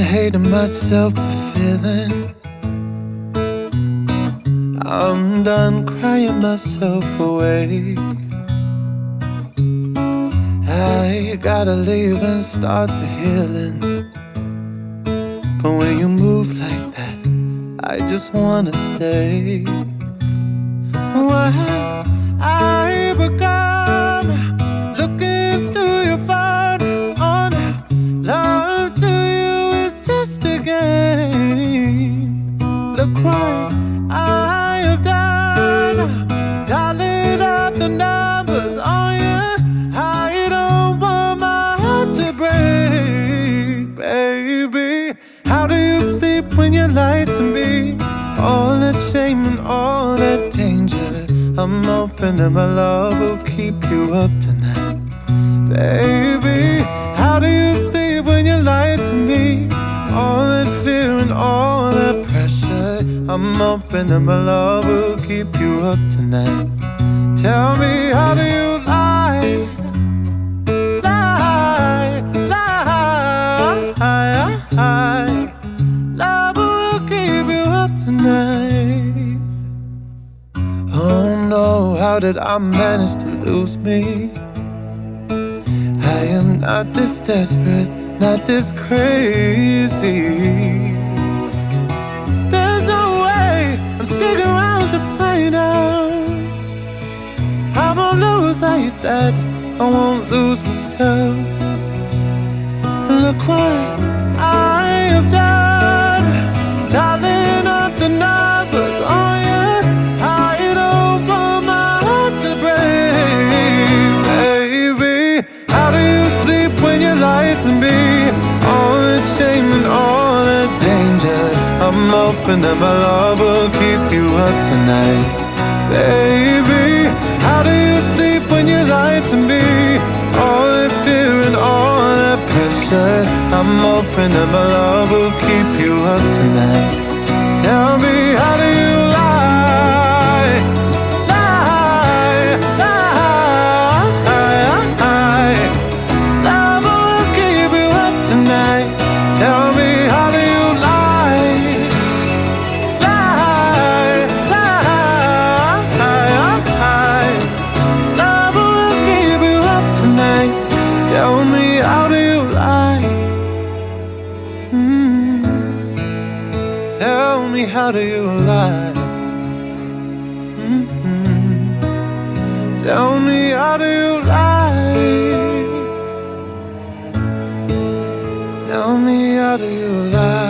hating myself for feeling. I'm done crying myself away. I gotta leave and start the healing. But when you move like that, I just wanna stay. What have I become? Looking through your phone on love to you is just a game. Look what I have done, dialing up the numbers on you. I don't want my heart to break, baby. How do you sleep when you lie to me? All that shame and all that danger, I'm hoping that my love will keep you up tonight. Baby, how do you sleep when you lie to me? All that fear and all that pressure, I'm hoping that my love will keep you up tonight. Tell me, how do you lie? Lie, lie. Love will keep you up tonight. Oh no, how did I manage to lose me? I am not this desperate, not this crazy. There's no way I'm sticking around to find out. I won't lose like that, I won't lose myself. Look what I have done, dialing up the numbers on you. I don't want my heart to break, baby. How do you sleep when you lie to me? All that shame and all that danger, I'm hoping that my love will keep you up tonight, baby. How do you sleep when you lie to me? All that fear and all that pressure, I'm hoping that my love will keep you up tonight. Tell me, how do you lie? Lie, lie. Love will keep you up tonight. Tell me, how do you lie? Lie, lie. Love will keep you up tonight. Tell me, how do you lie? Tell me, how do you lie? Tell me, how do you lie? Tell me, how do you lie?